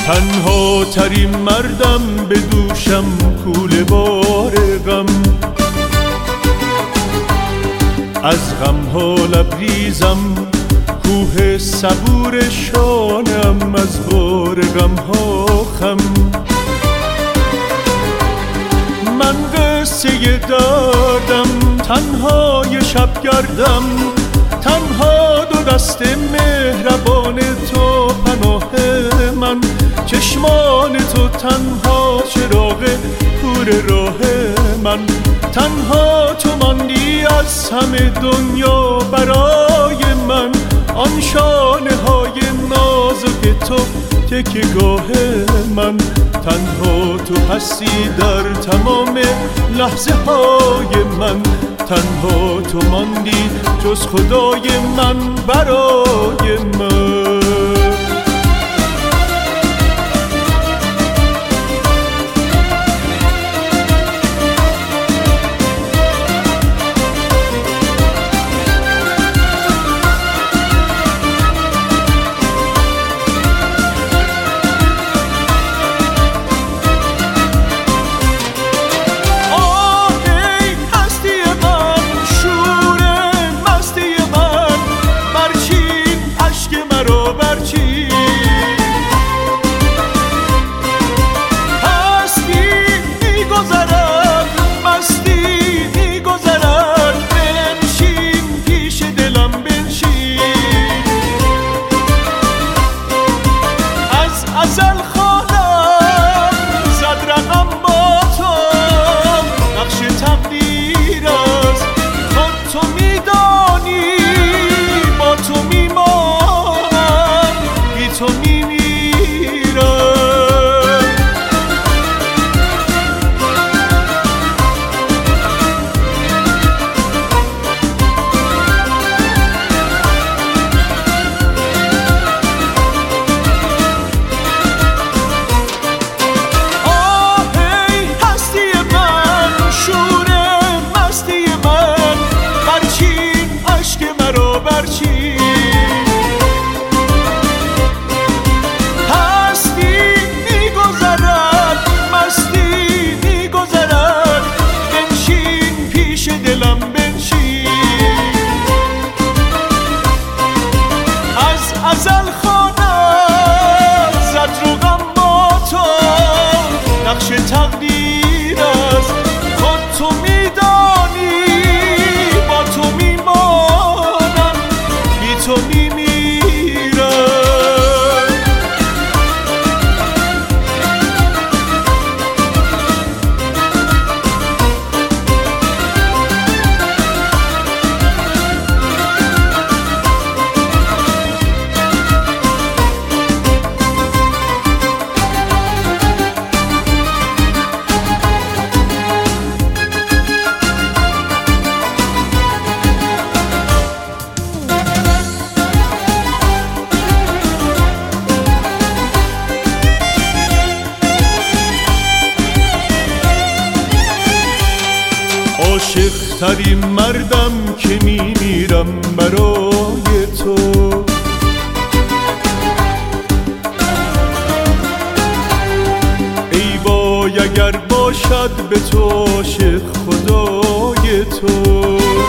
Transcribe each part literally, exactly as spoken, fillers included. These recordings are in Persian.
تنها ترین مردم به دوشم کوله بار غم، از غم ها لبریزم کوه صبور شانم، از بار غم ها خم. من قصه دردم تنهای شب گردم، تنها دو دست مهربان تو پناه من، چشمان تو تنها چراغ کور راه من، تنها تو ماندی از همه دنیا برای من، آن شانه های نازک تو تکیه‌گاه من، تنها تو هستی در تمام لحظه های من، تنها تو ماندی جز خدای من برای من. عاشق ترین مردم که میمیرم برای تو، ای وای اگر باشد به تو عاشق خدای تو.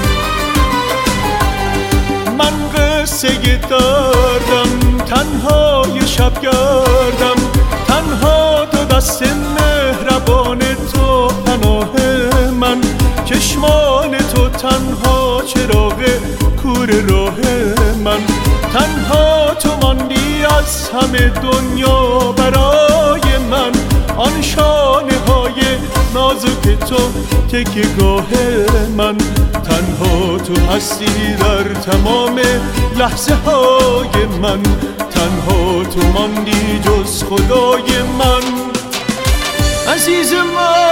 من قصه دردم تنهای شب گردم، تنها دو دست مهربان تو پناه من، چشمان تو تنها چراغ کور راه من، تنها تو ماندی از همه دنیا برای من، آن شانه های نازک تو تکیه‌گاه من، تنها تو هستی در تمام لحظه های من، تنها تو ماندی جز خدای من. عزیز من